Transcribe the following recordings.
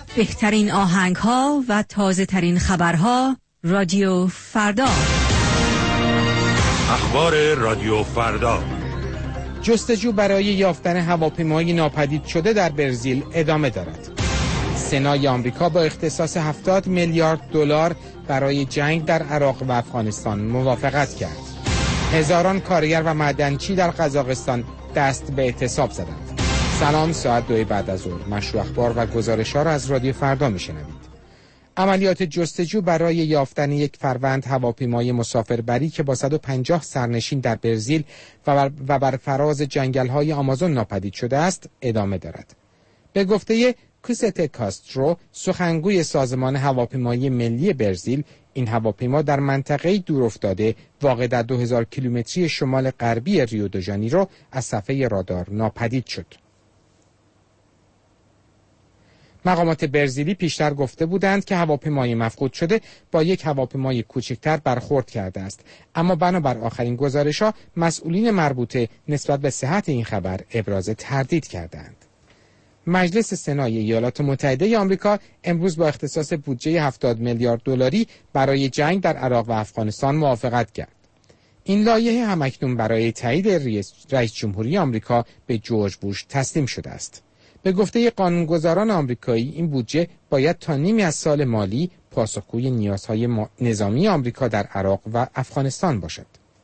بهترین آهنگ‌ها و تازه‌ترین خبرها رادیو فردا. اخبار رادیو فردا. جستجو برای یافتن هواپیمای ناپدید شده در برزیل ادامه دارد. سنای آمریکا با اختصاص 70 میلیارد دلار برای جنگ در عراق و افغانستان موافقت کرد. هزاران کارگر و معدنچی در قزاقستان دست به اعتصاب زدند. سلام، ساعت 2 بعد از ظهر. مشروع اخبار و گزارش‌ها را از رادیو فردا میشنوید. عملیات جستجو برای یافتن یک فروند هواپیمای مسافربری که با 150 سرنشین در برزیل و بر فراز جنگل‌های آمازون ناپدید شده است ادامه دارد. به گفته کوسته کاسترو، سخنگوی سازمان هواپیمایی ملی برزیل، این هواپیما در منطقه دورافتاده واقع در 2000 کیلومتری شمال غربی ریو دو ژانیرو از صفحه رادار ناپدید شد. مقامات برزیلی پیشتر گفته بودند که هواپیمای مفقود شده با یک هواپیمای کوچکتر برخورد کرده است، اما بنابر آخرین گزارش‌ها مسئولین مربوطه نسبت به صحت این خبر ابراز تردید کردند. مجلس سنای ایالات متحده آمریکا امروز با اختصاص بودجه 70 میلیارد دلاری برای جنگ در عراق و افغانستان موافقت کرد. این لایحه همکنون برای تایید رئیس جمهوری آمریکا به جورج بوش تسلیم شده است. به گفته قانونگذاران آمریکایی این بودجه باید تا نیمی از سال مالی پاسخگوی نیازهای نظامی آمریکا در عراق و افغانستان باشد.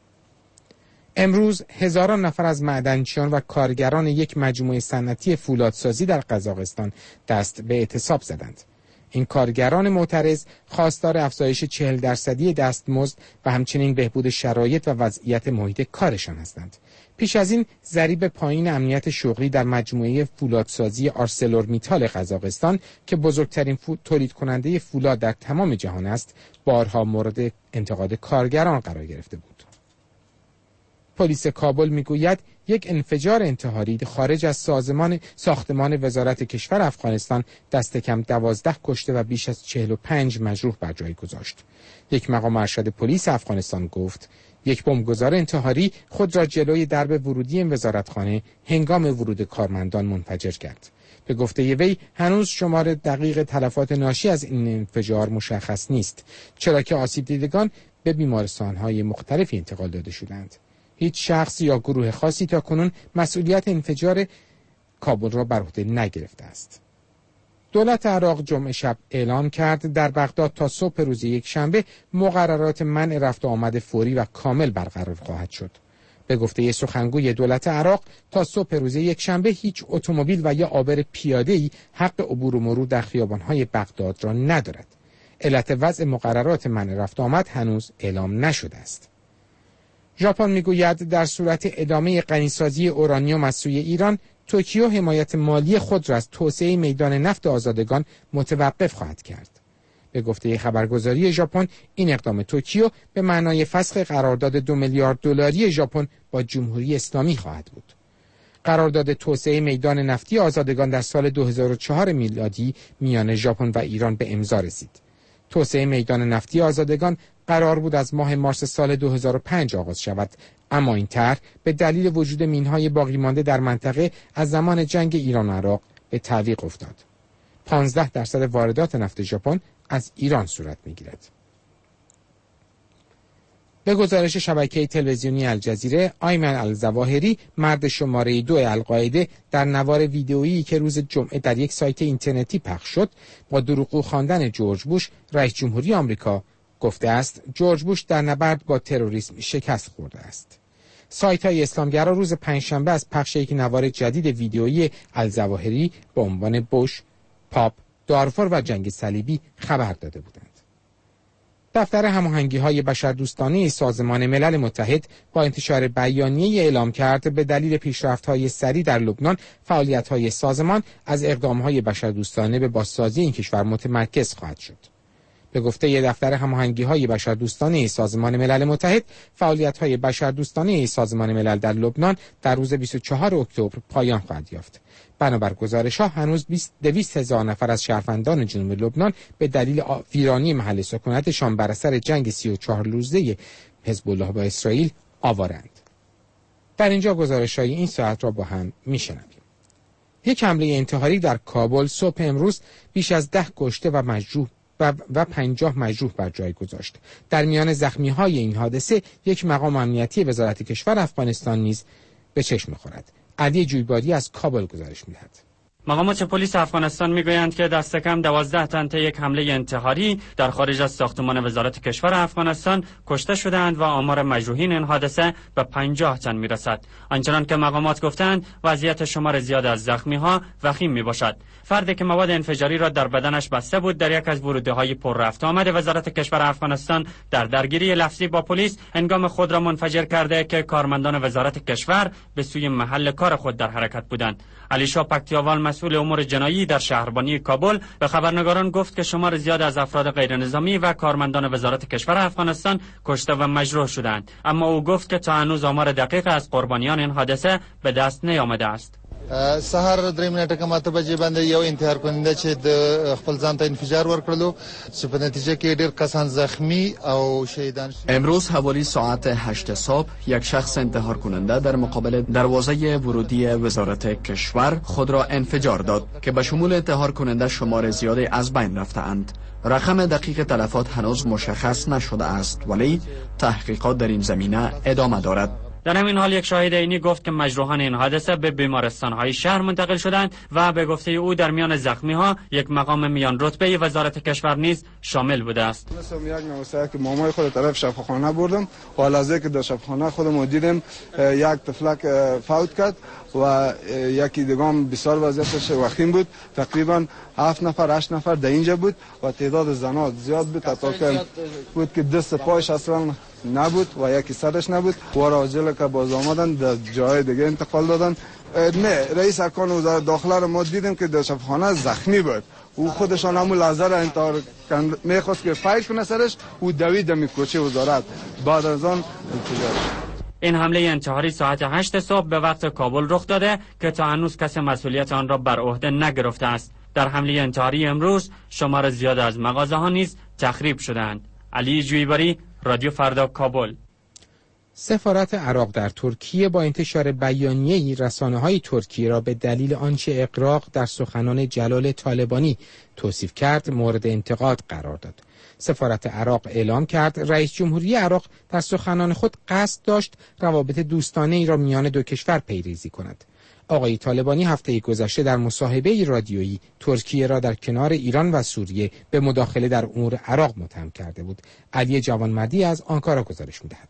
امروز هزاران نفر از معدنچیان و کارگران یک مجموعه صنعتی فولادسازی در قزاقستان دست به اعتصاب زدند. این کارگران معترض خواستار افزایش 40% دستمزد و همچنین بهبود شرایط و وضعیت محیط کارشان هستند. پیش از این ضریب پایین امنیت شغلی در مجموعه فولادسازی آرسلورمیتال قزاقستان که بزرگترین تولید کننده فولاد در تمام جهان است، بارها مورد انتقاد کارگران قرار گرفته بود. پلیس کابل میگوید یک انفجار انتحاری خارج از ساختمان وزارت کشور افغانستان دست کم 12 کشته و بیش از 45 مجروح بر جای گذاشت. یک مقام ارشد پلیس افغانستان گفت یک بمبگذار انتحاری خود را جلوی درب ورودی این وزارتخانه هنگام ورود کارمندان منفجر کرد. به گفته وی هنوز شمار دقیق تلفات ناشی از این انفجار مشخص نیست، چرا که آسیب دیدگان به بیمارستان‌های مختلفی انتقال داده شدند. هیچ شخص یا گروه خاصی تاکنون مسئولیت انفجار کابل را بر عهده نگرفته است. دولت عراق جمعه شب اعلام کرد در بغداد تا صبح روز یکشنبه مقررات منع رفت و آمد فوری و کامل برقرار خواهد شد. به گفته سخنگوی دولت عراق تا صبح روز یکشنبه هیچ اتومبیل و یا عابر پیاده‌ای حق عبور و مرور در خیابان‌های بغداد را ندارد. علت وضع مقررات منع رفت و آمد هنوز اعلام نشده است. ژاپن میگوید در صورت ادامه غنیسازی اورانیوم از سوی ایران، توکیو حمایت مالی خود را از توسعه میدان نفت آزادگان متوقف خواهد کرد. به گفته خبرگزاری ژاپن، این اقدام توکیو به معنای فسخ قرارداد 2 میلیارد دلاری ژاپن با جمهوری اسلامی خواهد بود. قرارداد توسعه میدان نفتی آزادگان در سال 2004 میلادی میان ژاپن و ایران به امضا رسید. توسعه میدان نفتی آزادگان قرار بود از ماه مارس سال 2005 آغاز شود، اما این طرح به دلیل وجود مینهای باقی مانده در منطقه از زمان جنگ ایران و عراق به تعویق افتاد. 15% واردات نفت ژاپن از ایران صورت می‌گیرد. به گزارش شبکه تلویزیونی الجزیره، آیمن الظواهری، مرد شماره 2 القاعده، در نوار ویدئویی که روز جمعه در یک سایت اینترنتی پخش شد، با دروغگو خواندن جورج بوش، رئیس جمهوری آمریکا، گفته است جورج بوش در نبرد با تروریسم شکست خورده است. سایت‌های اسلامگرا روز پنجشنبه از پخش یک نوار جدید ویدئویی الظواهری با عنوان بوش، پاپ، دارفور و جنگ صلیبی خبر داده بودند. دفتر هماهنگی‌های بشردوستانه سازمان ملل متحد با انتشار بیانیه‌ای اعلام کرد به دلیل پیشرفت‌های سریع در لبنان، فعالیت‌های سازمان از اقدام‌های بشردوستانه به بازسازی این کشور متمرکز خواهد شد. به گفته دفتر هماهنگی‌های بشردوستانه سازمان ملل متحد، فعالیت‌های بشردوستانه سازمان ملل در لبنان در روز 24 اکتبر پایان خواهد یافت. بنابر گزارش‌ها هنوز 200,000 نفر از شهروندان جنوب لبنان به دلیل ویرانی محل سکونتشان بر اثر جنگ 34 روزه حزب الله با اسرائیل آوارند. در اینجا گزارش‌های این ساعت را با هم می‌شنویم. یک حمله انتحاری در کابل صبح امروز بیش از 10 کشته و مجروح و 50 مجروح بر جای گذاشت. در میان زخمی‌های این حادثه یک مقام امنیتی وزارت کشور افغانستان نیز به چشم می‌خورد. علی جویباری از کابل گزارش می‌دهد. مقامات پلیس افغانستان میگویند که دست کم 12 تن طی یک حمله انتحاری در خارج از ساختمان وزارت کشور افغانستان کشته شدند و آمار مجروحین این حادثه به 50 تن میرسد. آنچنان که مقامات گفتند وضعیت شمار زیاد از زخمی‌ها وخیم میباشد. فردی که مواد انفجاری را در بدنش بسته بود در یک از وروده‌های پر رفت آمد وزارت کشور افغانستان در درگیری لفظی با پلیس هنگام خود را منفجر کرده که کارمندان وزارت کشور به سوی محل کار خود در حرکت بودند. علی شاه پکتیاوال مسئول امور جنایی در شهربانی کابل به خبرنگاران گفت که شمار زیاد از افراد غیرنظامی و کارمندان وزارت کشور افغانستان کشته و مجروح شدند، اما او گفت که تا هنوز آمار دقیق از قربانیان این حادثه به دست نیامده است. سهار 3 منټه کومه بجې باندې یو انتحار کننده چې د خپل ځان ته انفجار ورکړلو چې په نتیجه کې ډېر کسان زخمی او شهیدان شدند. امروز حوالی ساعت 8 صبح یک شخص انتحار کننده در مقابل دروازه ورودی وزارت کشور خود را انفجار داد که به شمول انتحار کننده شمار زیادی از بین رفته‌اند. رقم دقیق تلفات هنوز مشخص نشده است ولی تحقیقات در این زمینه ادامه دارد. در همین حال یک شاهد عینی گفت که مجروحان این حادثه به بیمارستان‌های شهر منتقل شدند و به گفته او در میان زخمی‌ها یک مقام میان رتبه وزارت کشور نیز شامل بوده است. یک نوسته که مامای خود طرف شفاخانه بردم و لحظه که در شفاخانه خودم دیدم یک طفلک فوت کرد و یکی دیگه بسیار وضعیتش وخیم بود. تقریبا 7 نفر 8 نفر در اینجا بود و تعداد زنان زیاد بود تا که بود که دست پایش اصلا نبود و یکی سرش نبود و راجل که باز آمدن در جای دیگه انتقال دادن. نه رئیس ارکان وزارت داخله رو ما دیدیم که در شفاخانه زخمی بود. او خودشان همون لحظه را انتحار میخواست که فایل کنه سرش او دوید می کوچه وزارت بعد از آن انفجار. این حمله انتحاری ساعت 8 صبح به وقت کابل رخ داده که تا هنوز کسی مسئولیت آن را بر عهده نگرفته است. در حمله انتحاری امروز شمار زیاد از مغازه ها نیز تخریب شدند. علی جویباری، رادیو فردا، کابل. سفارت عراق در ترکیه با انتشار بیانیه‌ای رسانه‌های ترکیه را به دلیل آنچه اغراق در سخنان جلال طالبانی توصیف کرد مورد انتقاد قرار داد. سفارت عراق اعلام کرد رئیس جمهوری عراق در سخنان خود قصد داشت روابط دوستانه‌ای را میان دو کشور پیریزی کند. آقای طالبانی هفته گذشته در مصاحبه رادیویی ترکیه را در کنار ایران و سوریه به مداخله در امور عراق متهم کرده بود. علی جوانمردی از آنکارا گزارش می‌دهد.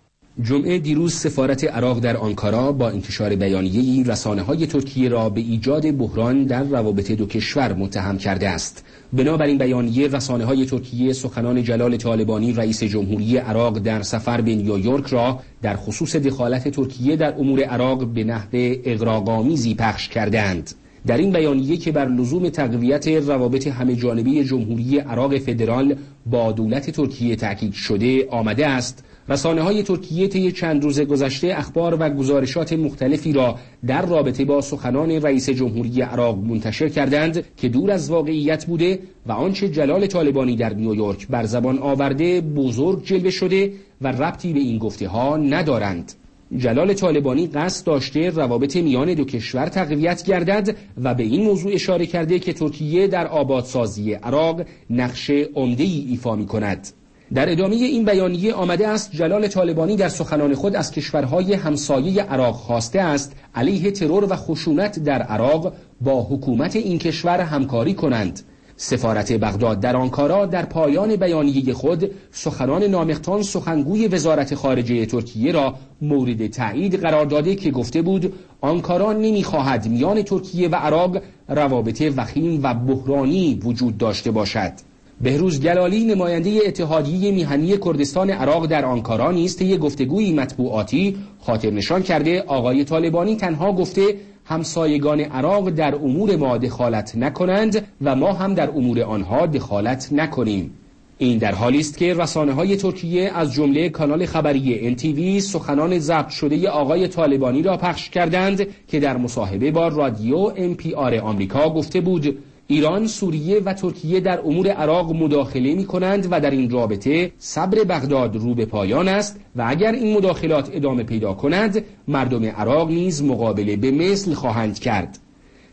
جمعه دیروز سفارت عراق در آنکارا با انتشار بیانیه‌ای رسانه‌های ترکیه را به ایجاد بحران در روابط دو کشور متهم کرده است. بنابراین بیانیه رسانه‌های ترکیه سخنان جلال طالبانی رئیس جمهوری عراق در سفر به نیویورک را در خصوص دخالت ترکیه در امور عراق به نحو اغراق‌آمیزی پخش کردند. در این بیانیه که بر لزوم تقویت روابط همه‌جانبه جمهوری عراق فدرال با دولت ترکیه تاکید شده آمده است، رسانه‌های ترکیه طی چند روز گذشته اخبار و گزارشات مختلفی را در رابطه با سخنان رئیس جمهوری عراق منتشر کردند که دور از واقعیت بوده و آنچه جلال طالبانی در نیویورک بر زبان آورده بزرگ جلوه شده و ربطی به این گفته‌ها ندارند. جلال طالبانی قصد داشته روابط میان دو کشور تقویت گردد و به این موضوع اشاره کرده که ترکیه در آبادسازی عراق نقش عمده‌ای ایفا می‌کند. در ادامه این بیانیه آمده است جلال طالبانی در سخنان خود از کشورهای همسایه عراق خواسته است علیه ترور و خشونت در عراق با حکومت این کشور همکاری کنند. سفارت بغداد در آنکارا در پایان بیانیه خود سخنان نامختان سخنگوی وزارت خارجه ترکیه را مورد تایید قرار داده که گفته بود آنکارا نمی‌خواهد میان ترکیه و عراق روابط وخیم و بحرانی وجود داشته باشد. بهروز گلالی نماینده اتحادیه میهنی کردستان عراق در آنکارا نیز طی گفتگویی مطبوعاتی خاطر نشان کرده آقای طالبانی تنها گفته همسایگان عراق در امور ما دخالت نکنند و ما هم در امور آنها دخالت نکنیم. این در حالی است که رسانه‌های ترکیه از جمله کانال خبری NTV سخنان ضبط شده آقای طالبانی را پخش کردند که در مصاحبه با رادیو NPR آمریکا گفته بود ایران، سوریه و ترکیه در امور عراق مداخله می کنند و در این رابطه صبر بغداد رو به پایان است و اگر این مداخلات ادامه پیدا کند مردم عراق نیز مقابله به مثل خواهند کرد.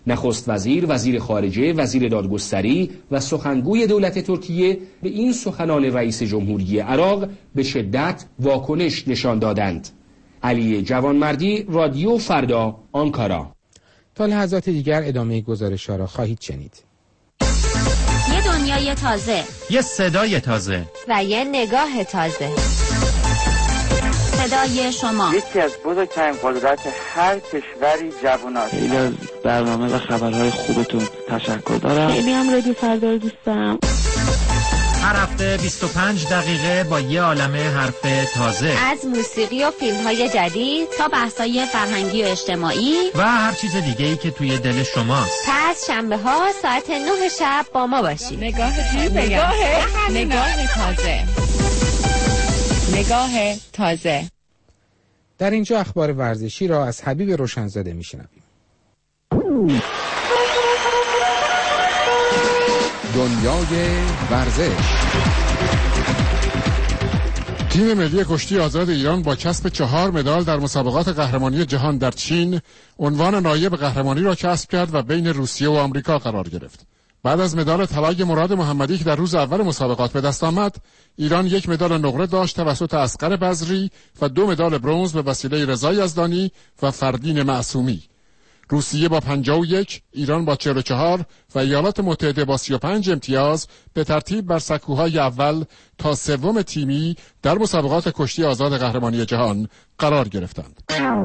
نخست وزیر، وزیر خارجه، وزیر دادگستری و سخنگوی دولت ترکیه به این سخنان رئیس جمهوری عراق به شدت واکنش نشان دادند. علی جوانمردی، رادیو فردا، آنکارا. تا لحظات دیگر ادامه گزارش‌ها را خواهید شنید. یه دنیای تازه، یه صدای تازه و یه نگاه تازه. صدای شما. یکی از بزرگترین قدرت هر کشوری جواناست. خیلی از برنامه و خبرهای خوبتون تشکر دارم. خیلی هم رادیو فردا رو دوست دارم. هر هفته 25 دقیقه با یه عالمه حرف تازه، از موسیقی و فیلم‌های جدید تا بحث‌های فرهنگی و اجتماعی و هر چیز دیگه‌ای که توی دل شماست. پس شنبه‌ها ساعت 9 شب با ما باشید. نگاه تازه. نگاه تازه. در اینجا اخبار ورزشی را از حبیب روشنزاده میشنویم. دنیای ورزش. تیم ملی کشتی آزاد ایران با کسب 4 مدال در مسابقات قهرمانی جهان در چین عنوان نایب قهرمانی را کسب کرد و بین روسیه و آمریکا قرار گرفت. بعد از مدال طلای مراد محمدی که در روز اول مسابقات به دست آمد، ایران 1 مدال نقره داشت توسط اصغر بزری و 2 مدال برنز به وسیله رضا یزدانی و فردین معصومی. روسیه با 51، ایران با 44 و ایالات متحده با 35 امتیاز به ترتیب بر سکوهای اول تا سوم تیمی در مسابقات کشتی آزاد قهرمانی جهان قرار گرفتند.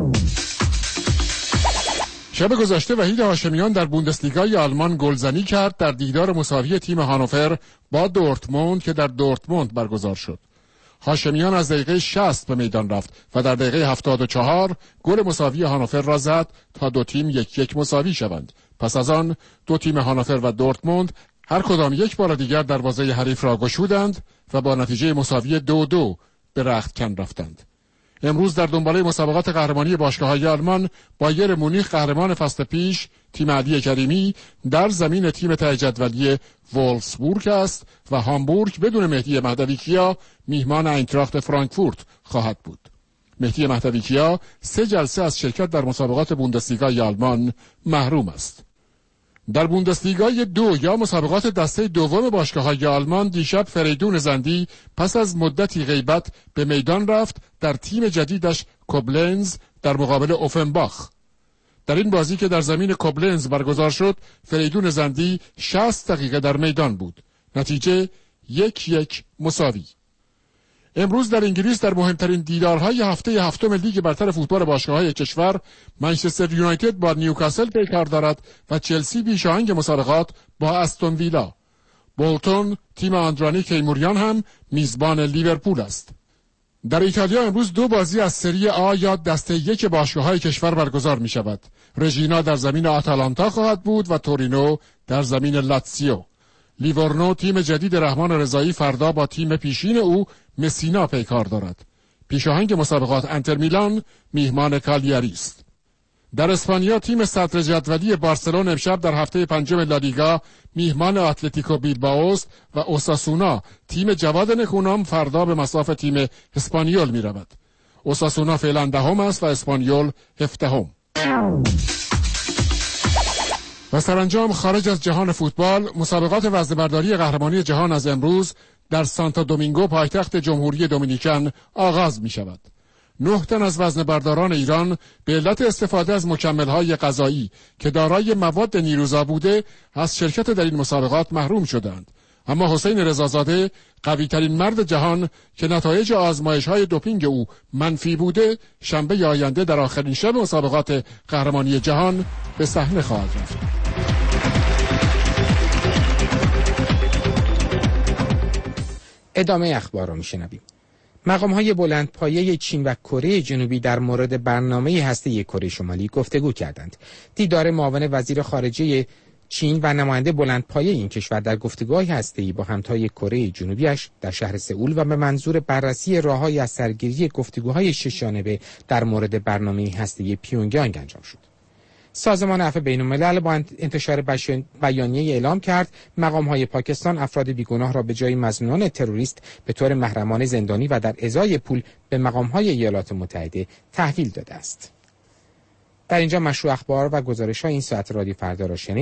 شب گذشته وحید هاشمیان در بوندسلیگای آلمان گلزنی کرد در دیدار مساوی تیم هانوفر با دورتموند که در دورتموند برگزار شد. هاشمیان از دقیقه 60 به میدان رفت و در دقیقه 74 گل مساوی هانوفر را زد تا دو تیم 1-1 مساوی شوند. پس از آن دو تیم هانوفر و دورتموند هر کدام یک بار دیگر دروازه حریف را گشودند و با نتیجه مساوی 2-2 به رختکن رفتند. امروز در دنباله مسابقات قهرمانی باشگاه‌های آلمان بایر مونیخ قهرمان فصل پیش تیم علی کریمی در زمین تیم ته جدولی وولفسبورگ است و هامبورگ بدون مهدی مهدویکیا میهمان اینتراخت فرانکفورت خواهد بود. مهدی مهدویکیا 3 جلسه از شرکت در مسابقات بوندسلیگای آلمان محروم است. در بوندسلیگای 2 یا مسابقات دسته دوم باشگاه‌های آلمان دیشب فریدون زندی پس از مدتی غیبت به میدان رفت در تیم جدیدش کوبلنز در مقابل اوفنباخ. در این بازی که در زمین کوبلنز برگزار شد فریدون زندی 60 دقیقه در میدان بود. نتیجه 1-1 مساوی. امروز در انگلیس در مهمترین دیدارهای هفته هفتم لیگ برتر فوتبال باشگاه‌های کشور منچستر یونایتد با نیوکاسل پیکار دارد و چلسی بیشاهنگ مسابقات با استون ویلا. بولتون تیم آندرانی کیموریان هم میزبان لیورپول است. در ایتالیا امروز 2 بازی از سری آ یا دسته 1 باشگاه‌های کشور برگزار می شود. رژینا در زمین آتالانتا خواهد بود و تورینو در زمین لاتزیو. لیورنو تیم جدید رحمان رضایی فردا با تیم پیشین او مسینا پیکار دارد. پیشاهنگ مسابقات انتر میلان میهمان کالیاری است. در اسپانیا تیم صدر جدولی بارسلون امشب در هفته 5 لالیگا میهمان اتلتیکو بیلبائو است و اوساسونا تیم جواد نکونام فردا به مصاف تیم اسپانیول می رود. اوساسونا فعلا 10 است و اسپانیول 17. و سرانجام خارج از جهان فوتبال مسابقات وزنه‌برداری قهرمانی جهان از امروز در سانتا دومینگو پایتخت جمهوری دومینیکن آغاز می شود. 9 تن از وزنه‌برداران ایران به علت استفاده از مکمل‌های غذایی که دارای مواد نیروزا بوده از شرکت در این مسابقات محروم شدند. اما حسین رضازاده قوی‌ترین مرد جهان که نتایج آزمایش‌های دوپینگ او منفی بوده شنبه آینده در آخرین شب مسابقات قهرمانی جهان به صحنه خواهد رفت. ادامه اخبار را میشنویم. مقام‌های بلندپایه چین و کره جنوبی در مورد برنامه هسته‌ای کره شمالی گفتگو کردند. دیدار معاون وزیر خارجه چین و نماینده بلندپایه این کشور در گفتگوهای هسته‌ای با همتای کره جنوبیش در شهر سئول و به منظور بررسی راه‌های از سرگیری گفتگوهای شش‌جانبه در مورد برنامه هسته‌ای پیونگیانگ انجام شد. سازمان عفو بین‌الملل با انتشار بیانیه اعلام کرد مقام‌های پاکستان افراد بیگناه را به جای مظنونان تروریست به طور محرمانه زندانی و در ازای پول به مقام‌های ایالات متحده تحویل داده است. در اینجا مشروع اخبار و گزارش‌های این ساعت رادیو فردا را شنید.